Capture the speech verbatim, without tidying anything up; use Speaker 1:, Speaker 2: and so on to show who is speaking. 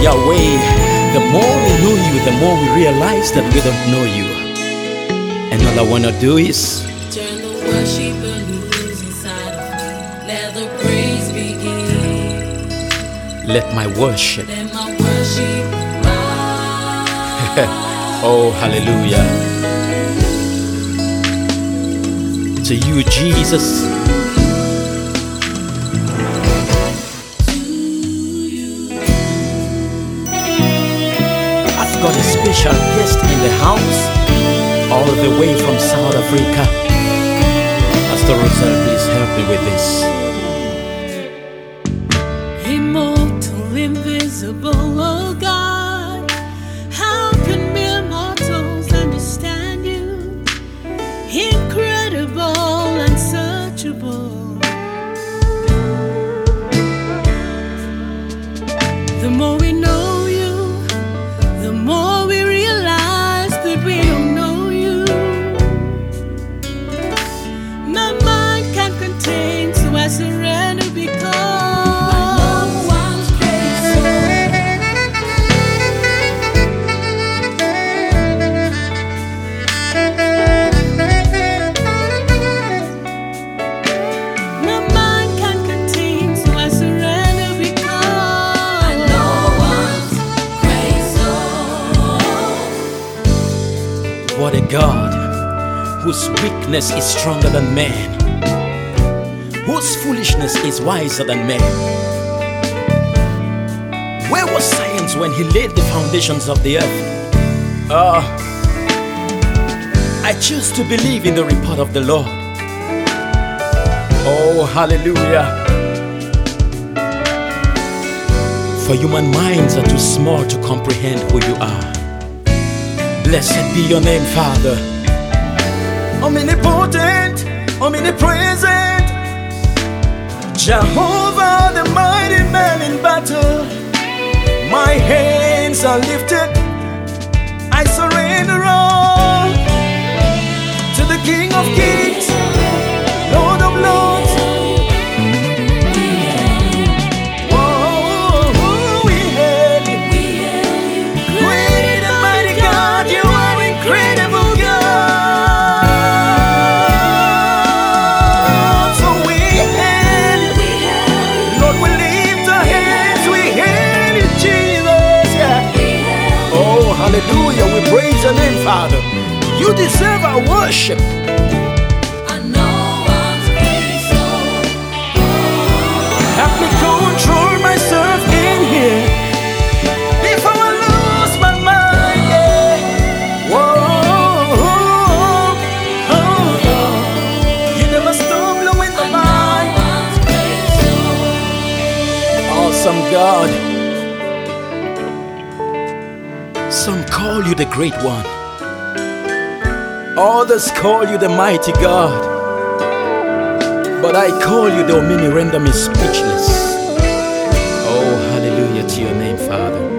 Speaker 1: Yahweh, the more we know you, the more we realize that we don't know you. And all I wanna do is
Speaker 2: turn the worship loose inside of me. Let the praise begin.
Speaker 1: let my worship.
Speaker 2: Let my worship rise.
Speaker 1: Oh, hallelujah. To you, Jesus. I've got a special guest in the house, all the way from South Africa. Pastor Rosal, please help me with this.
Speaker 2: Immortal, invisible, oh God, how can mere mortals understand you? Incredible, unsearchable. The more we know you, the more we realize that we don't know you. My mind can't contain, so I surrender because
Speaker 1: what a God, whose weakness is stronger than man, whose foolishness is wiser than man. Where was science when he laid the foundations of the earth? Ah, I choose to believe in the report of the Lord. Oh, hallelujah. For human minds are too small to comprehend who you are. Blessed be your name, Father. Omnipotent, omnipresent, Jehovah, the mighty man in battle. My hands are lifted, I surrender all to the King of Kings, Lord of Lords. Hallelujah, we praise your name, Father. You deserve our worship.
Speaker 2: I know I'm crazy.
Speaker 1: Help me control myself in here before I lose my mind. Yeah. Whoa, oh, oh. You never stop blowing my mind. Awesome God. Some call you the Great One, others call you the Mighty God, but I call you the Omni, render me speechless. Oh, hallelujah to your name, Father.